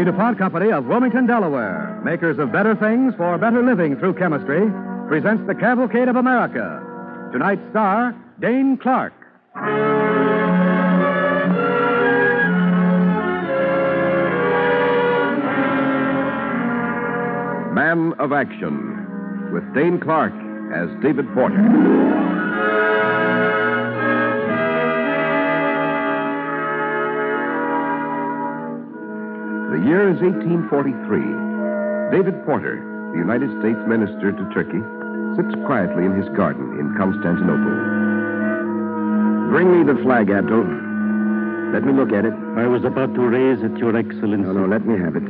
The DuPont Company of Wilmington, Delaware, makers of better things for better living through chemistry, presents the Cavalcade of America. Tonight's star, Dane Clark. Man of Action, with Dane Clark as David Porter. The year is 1843. David Porter, the United States Minister to Turkey, sits quietly in his garden in Constantinople. Bring me the flag, Abdul. Let me look at it. I was about to raise it, Your Excellency. No, let me have it.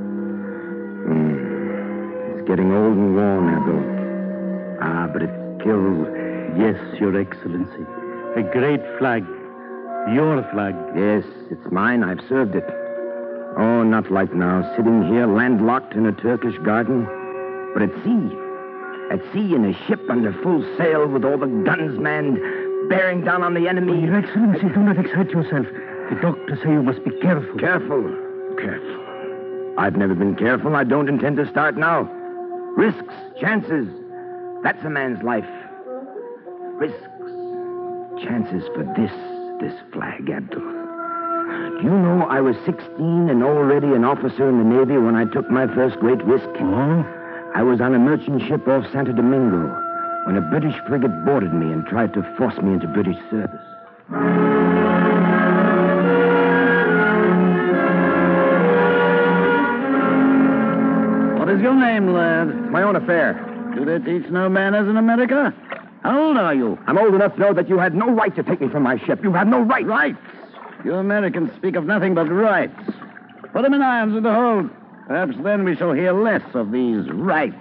It's getting old and worn, Abdul. Ah, but it's still... Yes, Your Excellency. A great flag. Your flag. Yes, it's mine. I've served it. Oh, not like now, sitting here landlocked in a Turkish garden, but at sea. At sea in a ship under full sail with all the guns manned, bearing down on the enemy. Your Excellency, do not excite yourself. The doctors say you must be careful. Careful. I've never been careful. I don't intend to start now. Risks, chances. That's a man's life. Risks, chances for this flag, Abdul. Do you know I was 16 and already an officer in the Navy when I took my first great risk? Oh? I was on a merchant ship off Santo Domingo when a British frigate boarded me and tried to force me into British service. What is your name, lad? It's my own affair. Do they teach no manners in America? How old are you? I'm old enough to know that you had no right to take me from my ship. You have no right. Rights? You Americans speak of nothing but rights. Put them in irons in the hold. Perhaps then we shall hear less of these rights.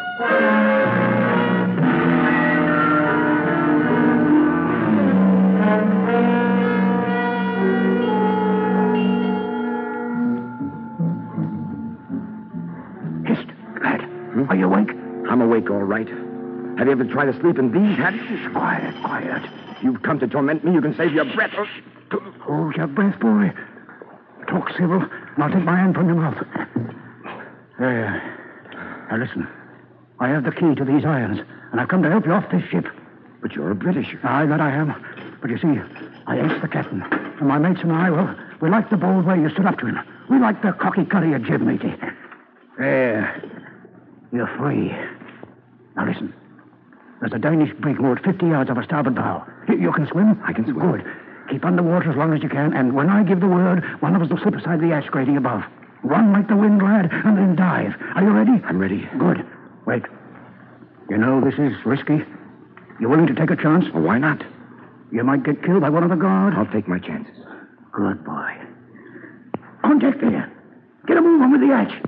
Hist, lad. Are you awake? I'm awake, all right. Have you ever tried to sleep in these hats? Quiet. You've come to torment me. You can save your breath. Hold your breath, boy. Talk civil, and I'll take my hand from your mouth. There. Now listen. I have the key to these irons, and I've come to help you off this ship. But you're a Britisher. Aye, that I am. But you see, I asked the captain, and my mates and I, well, we like the bold way you stood up to him. We like the cocky cutty you jib, matey. There. You're free. Now listen. There's a Danish brig moored 50 yards off our starboard bow. You can swim? I can swim. Good. Keep underwater as long as you can, and when I give the word, one of us will slip aside the ash grating above. Run like the wind, lad, and then dive. Are you ready? I'm ready. Good. Wait. You know this is risky. You willing to take a chance? Well, why not? You might get killed by one of the guard. I'll take my chances. Good boy. On deck there. Get a move on with the hatch.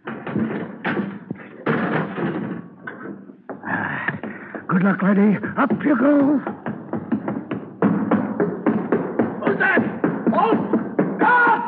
Good luck, laddie. Up you go. Who's that? Oh! God!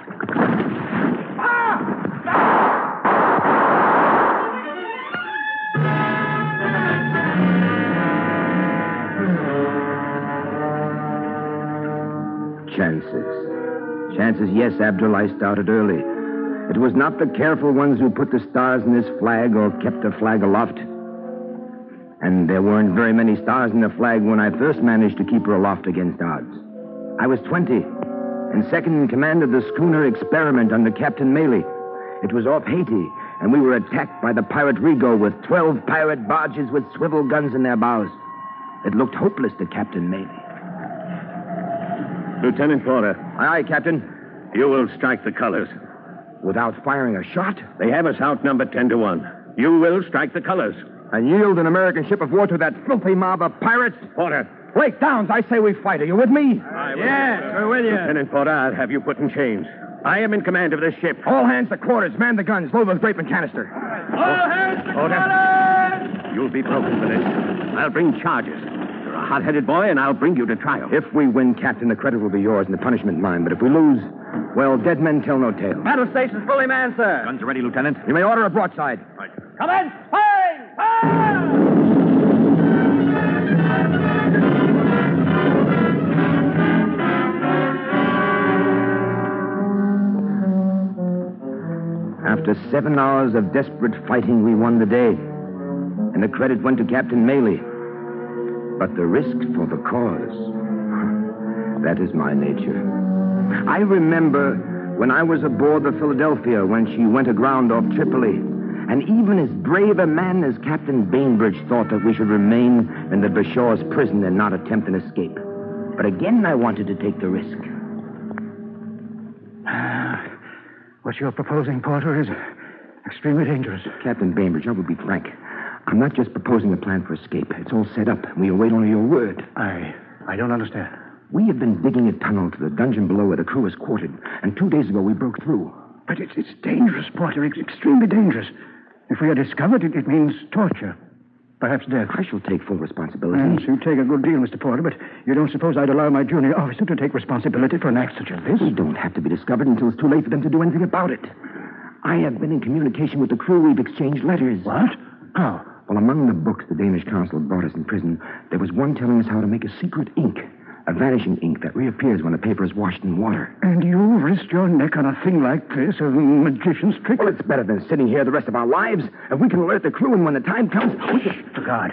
Chances, yes, Abdul, I started early. It was not the careful ones who put the stars in this flag or kept the flag aloft. And there weren't very many stars in the flag when I first managed to keep her aloft against odds. I was 20, and second in command of the schooner Experiment under Captain Maley. It was off Haiti, and we were attacked by the pirate Rigo with 12 pirate barges with swivel guns in their bows. It looked hopeless to Captain Maley. Lieutenant Porter. Aye, Captain. You will strike the colors. Without firing a shot? They have us outnumbered 10-1. You will strike the colors. And yield an American ship of war to that filthy mob of pirates? Porter. Break downs, I say we fight. Are you with me? Yes, we're with you. Lieutenant Porter, I'll have you put in chains. I am in command of this ship. All hands to quarters. Man the guns. Load with grape and canister. All hands to quarters! You'll be broken for this. I'll bring charges. You're a hot-headed boy, and I'll bring you to trial. If we win, Captain, the credit will be yours and the punishment mine. But if we lose, well, dead men tell no tale. Battle station's fully manned, sir. Guns are ready, Lieutenant. You may order a broadside. Right. Commence firing! Fire! After 7 hours of desperate fighting, we won the day. And the credit went to Captain Maley. But the risk for the cause, that is my nature. I remember when I was aboard the Philadelphia when she went aground off Tripoli. And even as brave a man as Captain Bainbridge thought that we should remain in the Bashaw's prison and not attempt an escape. But again, I wanted to take the risk. What you're proposing, Porter, is extremely dangerous. Captain Bainbridge, I will be frank. I'm not just proposing a plan for escape. It's all set up. We await only your word. I don't understand. We have been digging a tunnel to the dungeon below where the crew is quartered. And 2 days ago, we broke through. But it's dangerous, Porter. It's extremely dangerous. If we are discovered, it means torture. Perhaps death. I shall take full responsibility. Yes, you take a good deal, Mr. Porter, but you don't suppose I'd allow my junior officer to take responsibility for an act such as this? We don't have to be discovered until it's too late for them to do anything about it. I have been in communication with the crew. We've exchanged letters. What? How? Well, among the books the Danish consul brought us in prison, there was one telling us how to make a secret ink. A vanishing ink that reappears when the paper is washed in water. And you risked your neck on a thing like this, a magician's trick? Well, it's better than sitting here the rest of our lives. If we can alert the crew, and when the time comes... For God.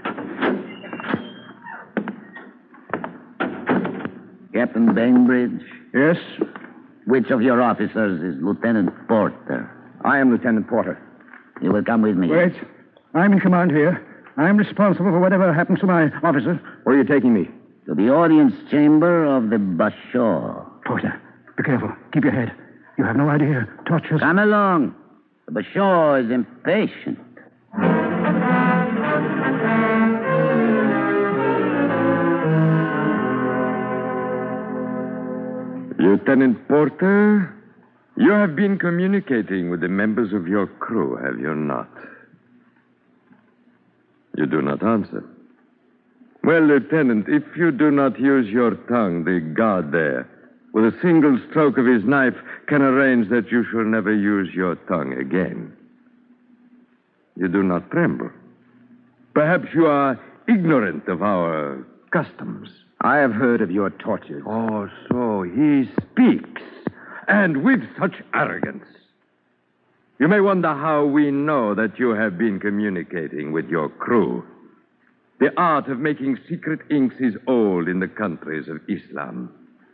Captain Bainbridge? Yes? Which of your officers is Lieutenant Porter? I am Lieutenant Porter. You will come with me. Wait. I'm in command here. I'm responsible for whatever happens to my officer. Where are you taking me? To the audience chamber of the Bashaw. Porter, be careful. Keep your head. You have no idea. Tortures. Come along. The Bashaw is impatient. Lieutenant Porter, you have been communicating with the members of your crew, have you not? You do not answer. Well, Lieutenant, if you do not use your tongue, the guard there, with a single stroke of his knife, can arrange that you shall never use your tongue again. You do not tremble. Perhaps you are ignorant of our customs. I have heard of your tortures. Oh, so he speaks, and with such arrogance. You may wonder how we know that you have been communicating with your crew. The art of making secret inks is old in the countries of Islam.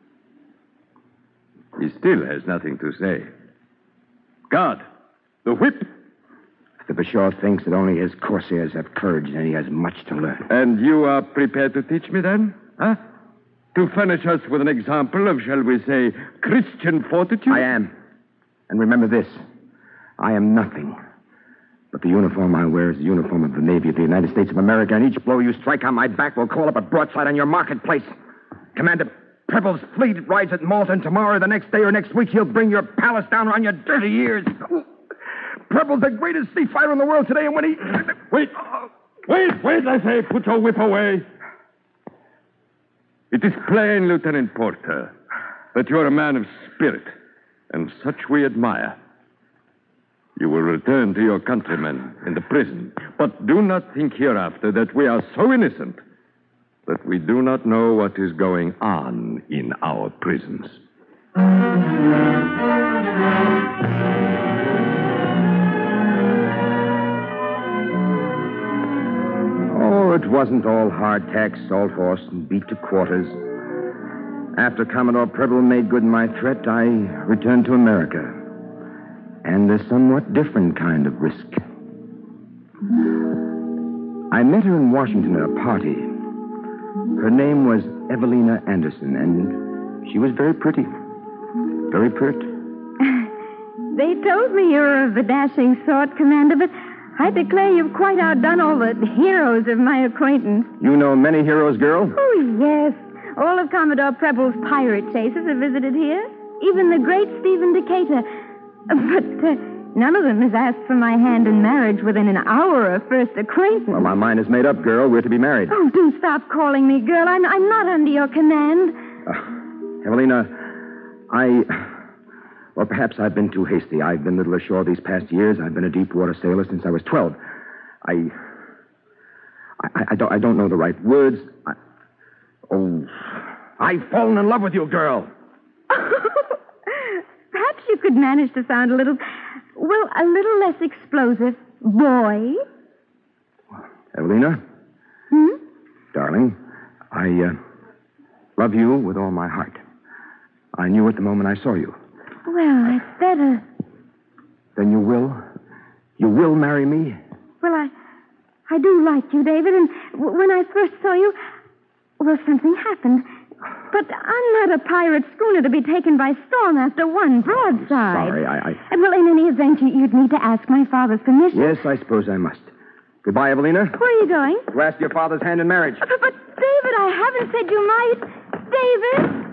He still has nothing to say. Guard, the whip. The Bashaw thinks that only his corsairs have courage, and he has much to learn. And you are prepared to teach me then? Huh? To furnish us with an example of, shall we say, Christian fortitude? I am. And remember this. I am nothing. But the uniform I wear is the uniform of the Navy of the United States of America, and each blow you strike on my back will call up a broadside on your marketplace. Commander Preble's fleet rides at Malta, and tomorrow, the next day, or next week, he'll bring your palace down on your dirty ears. Preble's the greatest sea fighter in the world today, and when he... Wait, I say, put your whip away. It is plain, Lieutenant Porter, that you're a man of spirit, and such we admire. You will return to your countrymen in the prison, but do not think hereafter that we are so innocent that we do not know what is going on in our prisons. Oh, it wasn't all hardtack, salt horse, and beat to quarters. After Commodore Preble made good my threat, I returned to America. And a somewhat different kind of risk. I met her in Washington at a party. Her name was Evelina Anderson, and she was very pretty. Very pert. They told me you were of the dashing sort, Commander, but I declare you've quite outdone all the heroes of my acquaintance. You know many heroes, girl? Oh, yes. All of Commodore Preble's pirate chasers have visited here. Even the great Stephen Decatur. But none of them has asked for my hand in marriage within an hour of first acquaintance. Well, my mind is made up, girl. We're to be married. Oh, do stop calling me girl. I'm not under your command. Evelina, well, perhaps I've been too hasty. I've been little ashore these past years. I've been a deep-water sailor since I was 12. I don't know the right words. I've fallen in love with you, girl. Perhaps you could manage to sound a little well, a little less explosive boy. Evelina, Hmm? darling, I love you with all my heart. I knew it the moment I saw you. Well, that's better. Then you will marry me? Well, I do like you, David, and when I first saw you, well, something happened. But I'm not a pirate schooner to be taken by storm after one broadside. Sorry, Well, in any event, you'd need to ask my father's permission. Yes, I suppose I must. Goodbye, Evelina. Where are you going? To ask your father's hand in marriage. But, David, I haven't said you might. David!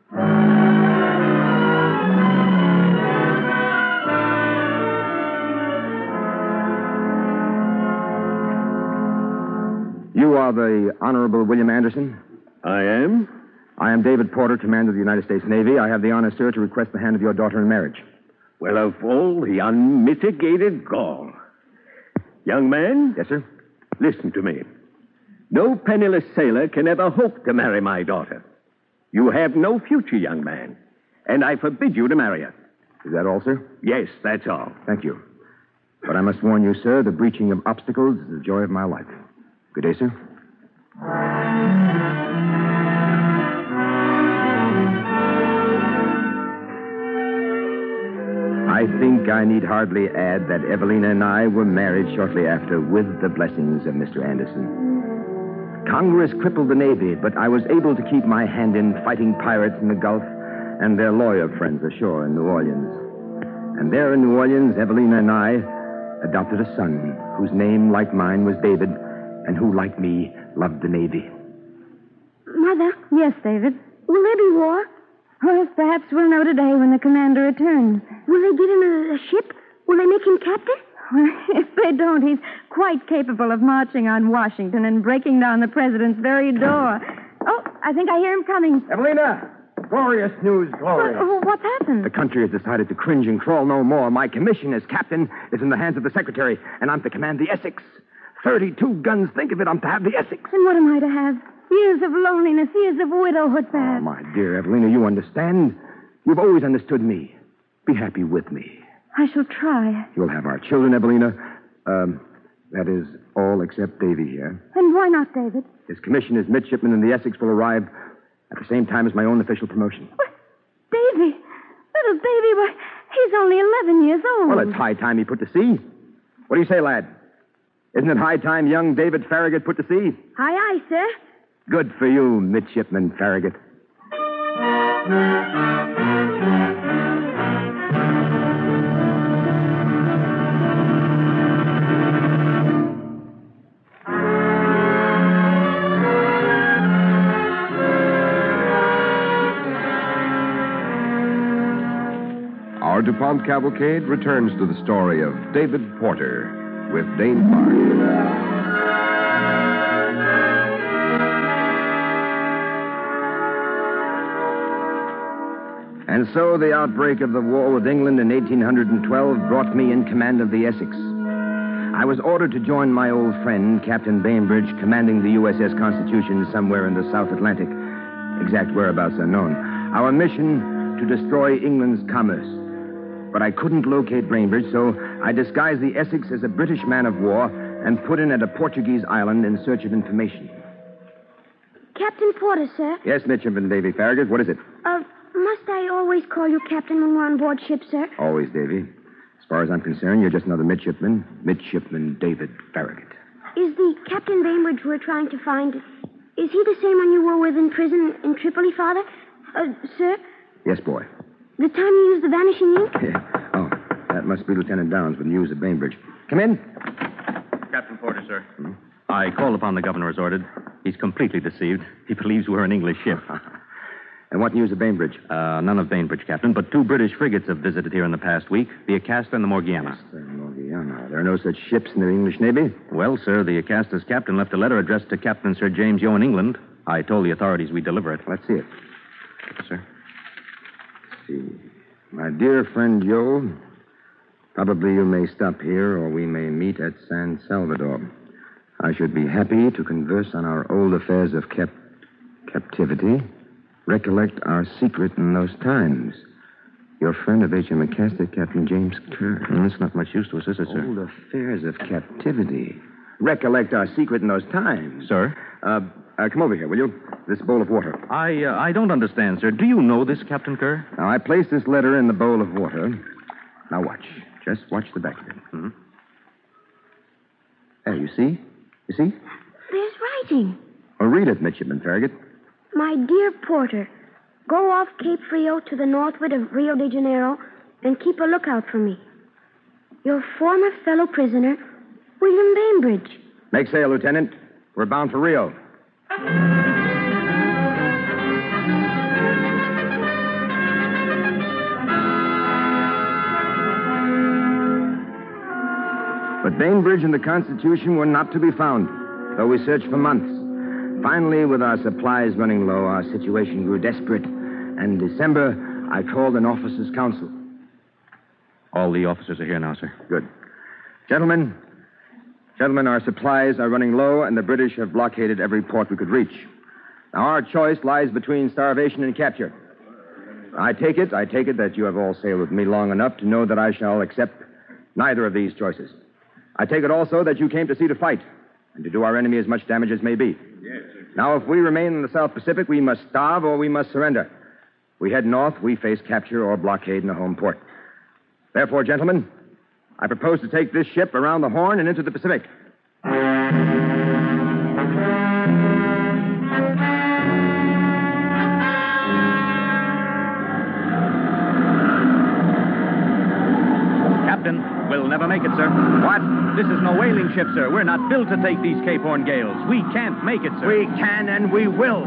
You are the Honorable William Anderson? I am? I am David Porter, Commander of the United States Navy. I have the honor, sir, to request the hand of your daughter in marriage. Well, of all the unmitigated gall. Young man? Yes, sir? Listen to me. No penniless sailor can ever hope to marry my daughter. You have no future, young man, and I forbid you to marry her. Is that all, sir? Yes, that's all. Thank you. But I must warn you, sir, the breaching of obstacles is the joy of my life. Good day, sir. I think I need hardly add that Evelina and I were married shortly after with the blessings of Mr. Anderson. Congress crippled the Navy, but I was able to keep my hand in fighting pirates in the Gulf and their lawyer friends ashore in New Orleans. And there in New Orleans, Evelina and I adopted a son whose name, like mine, was David, and who, like me, loved the Navy. Mother? Yes, David? Will there be war? Well, perhaps we'll know today when the commander returns. Will they give him a ship? Will they make him captain? If they don't, he's quite capable of marching on Washington and breaking down the president's very door. Oh, I think I hear him coming. Evelina! Glorious news, glorious. What's happened? The country has decided to cringe and crawl no more. My commission as captain is in the hands of the secretary, and I'm to command the Essex. 32 guns, think of it, I'm to have the Essex. And what am I to have? Years of loneliness, years of widowhood, Oh, perhaps. my dear Evelina, you understand. You've always understood me. Be happy with me. I shall try. You'll have our children, Evelina. That is all except Davy here. And why not, David? His commission as midshipman in the Essex will arrive at the same time as my own official promotion. What? Davy? Little Davy, why, he's only 11 years old. Well, it's high time he put to sea. What do you say, lad? Isn't it high time young David Farragut put to sea? Aye, aye, sir. Good for you, midshipman Farragut. Our DuPont Cavalcade returns to the story of David Porter with Dane Clark. And so the outbreak of the war with England in 1812 brought me in command of the Essex. I was ordered to join my old friend, Captain Bainbridge, commanding the USS Constitution somewhere in the South Atlantic. Exact whereabouts unknown. Our mission, to destroy England's commerce. But I couldn't locate Bainbridge, so I disguised the Essex as a British man of war and put in at a Portuguese island in search of information. Captain Porter, sir. Yes, Midshipman Davy Farragut, what is it? Must I always call you Captain when we're on board ship, sir? Always, Davy. As far as I'm concerned, you're just another midshipman. Midshipman David Farragut. Is the Captain Bainbridge we're trying to find, is he the same one you were with in prison in Tripoli, Father? Sir? Yes, boy. The time you used the vanishing ink? Yeah. Oh, that must be Lieutenant Downs with news of Bainbridge. Come in. Captain Porter, sir. I called upon the governor as ordered. He's completely deceived. He believes we're an English ship. And what news of Bainbridge? None of Bainbridge, Captain, but 2 British frigates have visited here in the past week, the Acasta and the Morgiana. There are no such ships in the English Navy? Well, sir, the Acasta's captain left a letter addressed to Captain Sir James Yeo in England. I told the authorities we'd deliver it. Let's see it. Sir? Let's see. My dear friend Yeo, probably you may stop here or we may meet at San Salvador. I should be happy to converse on our old affairs of captivity. Recollect our secret in those times. Your friend of H.M. McCaster, Captain James Kerr. It's not much use to us, is it, sir? Old affairs of captivity. Recollect our secret in those times. Sir? Come over here, will you? This bowl of water. I don't understand, sir. Do you know this, Captain Kerr? Now, I placed this letter in the bowl of water. Now, watch. Just watch the back of it. Hmm? There, you see? You see? There's writing. Well, read it, Midshipman Farragut. My dear Porter, go off Cape Frio to the northward of Rio de Janeiro and keep a lookout for me. Your former fellow prisoner, William Bainbridge. Make sail, Lieutenant. We're bound for Rio. But Bainbridge and the Constitution were not to be found, though we searched for months. Finally, with our supplies running low, our situation grew desperate. And in December, I called an officers' council. All the officers are here now, sir. Good. Gentlemen, our supplies are running low, and the British have blockaded every port we could reach. Now, our choice lies between starvation and capture. I take it that you have all sailed with me long enough to know that I shall accept neither of these choices. I take it also that you came to sea to fight and to do our enemy as much damage as may be. Yes, sir. Now, if we remain in the South Pacific, we must starve or we must surrender. We head north, we face capture or blockade in a home port. Therefore, gentlemen, I propose to take this ship around the Horn and into the Pacific. Captain, we'll never make it, sir. What? This is no whaling ship, sir. We're not built to take these Cape Horn gales. We can't make it, sir. We can and we will.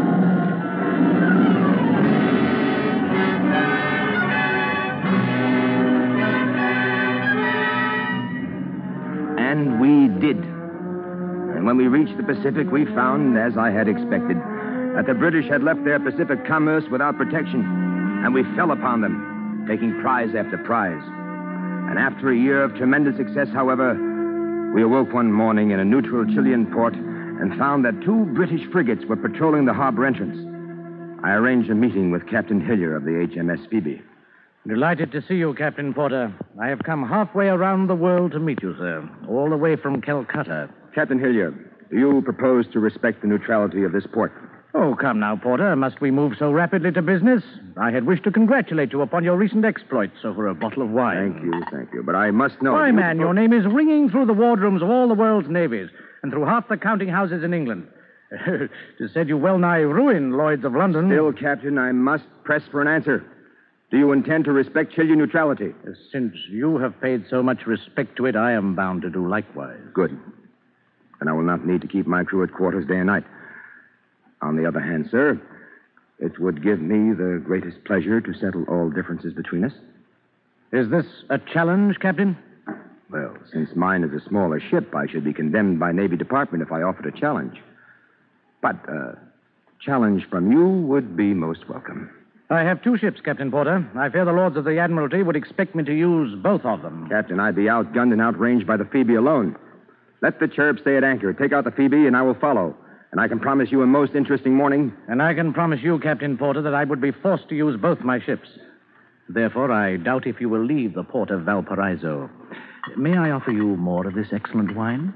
And we did. And when we reached the Pacific, we found, as I had expected, that the British had left their Pacific commerce without protection. And we fell upon them, taking prize after prize. And after a year of tremendous success, however, we awoke one morning in a neutral Chilean port and found that 2 British frigates were patrolling the harbor entrance. I arranged a meeting with Captain Hillier of the HMS Phoebe. Delighted to see you, Captain Porter. I have come halfway around the world to meet you, sir. All the way from Calcutta. Captain Hillier, do you propose to respect the neutrality of this port? Oh, come now, Porter. Must we move so rapidly to business? I had wished to congratulate you upon your recent exploits over a bottle of wine. Thank you. But I must know... Why, man, your name is ringing through the wardrooms of all the world's navies and through half the counting houses in England. It is said you well nigh ruined Lloyd's of London. Still, Captain, I must press for an answer. Do you intend to respect Chilean neutrality? Since you have paid so much respect to it, I am bound to do likewise. Good. Then I will not need to keep my crew at quarters day and night. On the other hand, sir, it would give me the greatest pleasure to settle all differences between us. Is this a challenge, Captain? Well, since mine is a smaller ship, I should be condemned by Navy Department if I offered a challenge. But a challenge from you would be most welcome. I have 2 ships, Captain Porter. I fear the Lords of the Admiralty would expect me to use both of them. Captain, I'd be outgunned and outranged by the Phoebe alone. Let the Cherub stay at anchor. Take out the Phoebe, and I will follow. And I can promise you a most interesting morning. And I can promise you, Captain Porter, that I would be forced to use both my ships. Therefore, I doubt if you will leave the port of Valparaiso. May I offer you more of this excellent wine?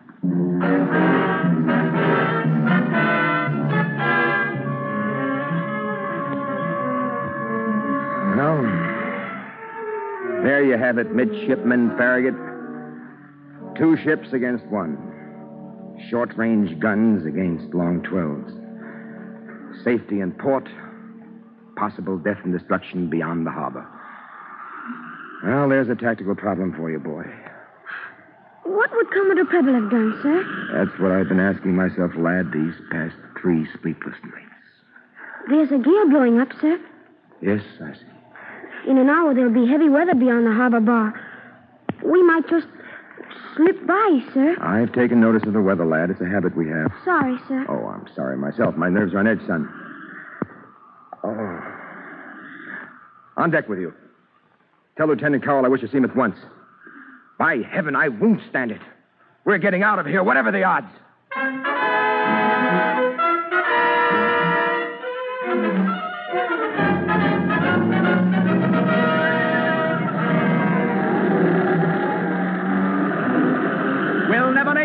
Well, there you have it, Midshipman Farragut. 2 ships against 1. Short-range guns against long 12s. Safety in port. Possible death and destruction beyond the harbor. Well, there's a tactical problem for you, boy. What would Commodore Preble have done, sir? That's what I've been asking myself, lad, these past 3 sleepless nights. There's a gale blowing up, sir. Yes, I see. In an hour, there'll be heavy weather beyond the harbor bar. We might just slip by, sir. I've taken notice of the weather, lad. It's a habit we have. Sorry, sir. Oh, I'm sorry myself. My nerves are on edge, son. Oh. On deck with you. Tell Lieutenant Cowell I wish to see him at once. By heaven, I won't stand it. We're getting out of here, whatever the odds.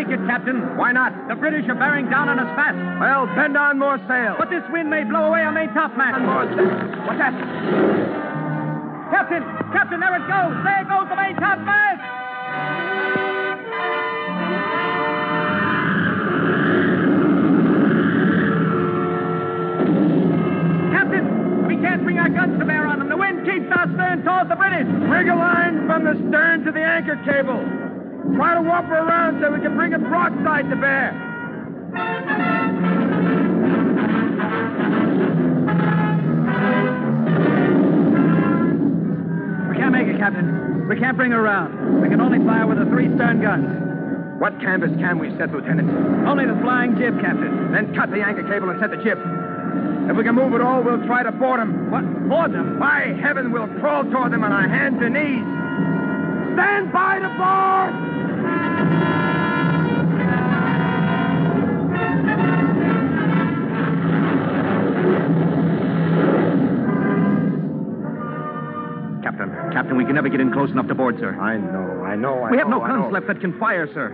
make it, Captain. Why not? The British are bearing down on us fast. Well, bend on more sail. But this wind may blow away our main topmast. What's that? Captain, there it goes. There goes the main topmast. Captain, we can't bring our guns to bear on them. The wind keeps our stern towards the British. Rig a line from the stern to the anchor cable. Try to warp her around so we can bring it broadside to bear. We can't make it, Captain. We can't bring her around. We can only fire with the 3 stern guns. What canvas can we set, Lieutenant? Only the flying jib, Captain. Then cut the anchor cable and set the jib. If we can move at all, we'll try to board them. What? Board them? By heaven, we'll crawl toward them on our hands and knees. Stand by to board! Captain, we can never get in close enough to board, sir. I know. We have no guns left that can fire, sir.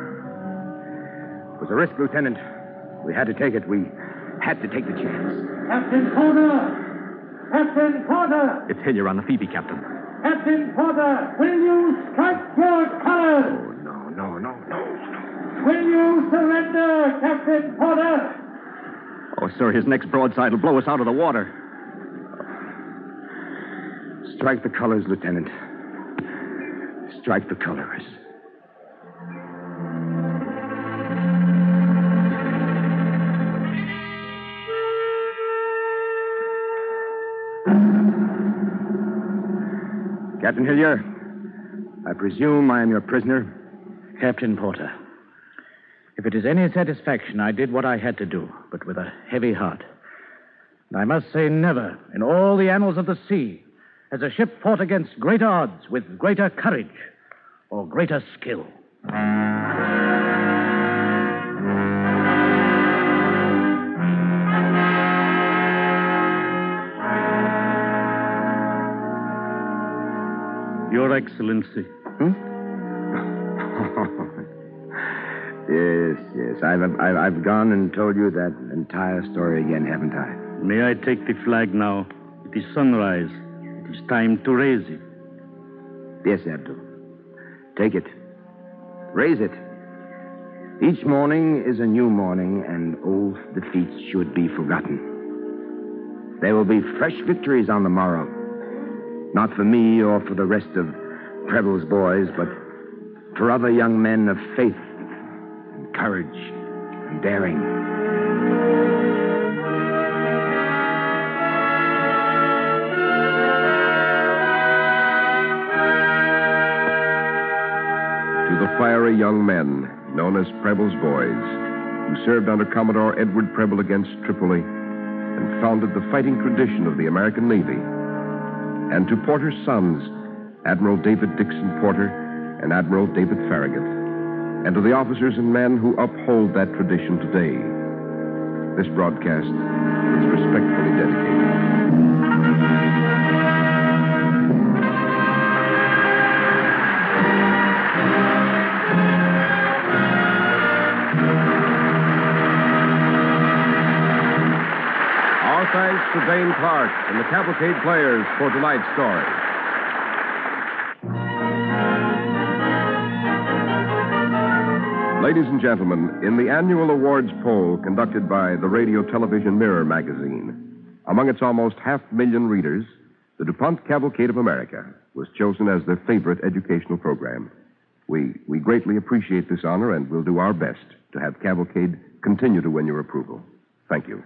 It was a risk, Lieutenant. We had to take it. We had to take the chance. Captain Porter! Captain Porter! It's Hillier on the Phoebe, Captain. Captain Porter, will you strike your colors? Oh, no. Will you surrender, Captain Porter? Oh, sir, his next broadside will blow us out of the water. Strike the colors, Lieutenant. Strike the colors. Captain Hillier, I presume I am your prisoner? Captain Porter, if it is any satisfaction, I did what I had to do, but with a heavy heart. And I must say never, in all the annals of the sea, has a ship fought against greater odds with greater courage or greater skill. Your Excellency. Yes. I've gone and told you that entire story again, haven't I? May I take the flag now? It is sunrise. It is time to raise it. Yes, Abdul. Take it. Raise it. Each morning is a new morning, and old defeats should be forgotten. There will be fresh victories on the morrow. Not for me or for the rest of Preble's boys, but for other young men of faith and courage and daring. To the fiery young men known as Preble's boys, who served under Commodore Edward Preble against Tripoli and founded the fighting tradition of the American Navy, and to Porter's sons, Admiral David Dixon Porter and Admiral David Farragut, and to the officers and men who uphold that tradition today, this broadcast is respectfully dedicated. Thanks to Dane Clark and the Cavalcade Players for tonight's story. Ladies and gentlemen, in the annual awards poll conducted by the Radio Television Mirror magazine, among its almost 500,000 readers, the DuPont Cavalcade of America was chosen as their favorite educational program. We greatly appreciate this honor and will do our best to have Cavalcade continue to win your approval. Thank you.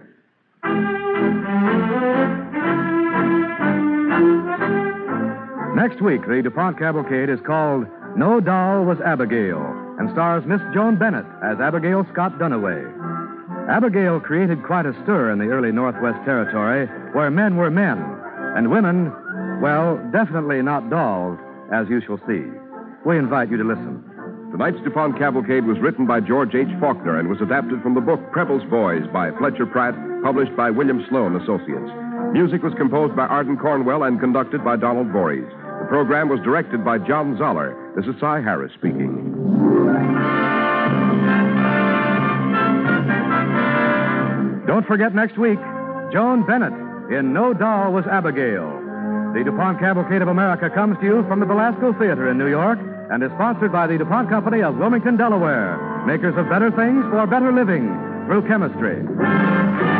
Next week, the DuPont Cavalcade is called No Doll Was Abigail and stars Miss Joan Bennett as Abigail Scott Duniway. Abigail created quite a stir in the early Northwest Territory where men were men and women, well, definitely not dolls, as you shall see. We invite you to listen. Tonight's DuPont Cavalcade was written by George H. Faulkner and was adapted from the book Preble's Boys by Fletcher Pratt, published by William Sloan Associates. Music was composed by Arden Cornwell and conducted by Donald Voorhees. The program was directed by John Zoller. This is Cy Harris speaking. Don't forget next week, Joan Bennett in No Doll Was Abigail. The DuPont Cavalcade of America comes to you from the Belasco Theater in New York and is sponsored by the DuPont Company of Wilmington, Delaware, makers of better things for better living through chemistry.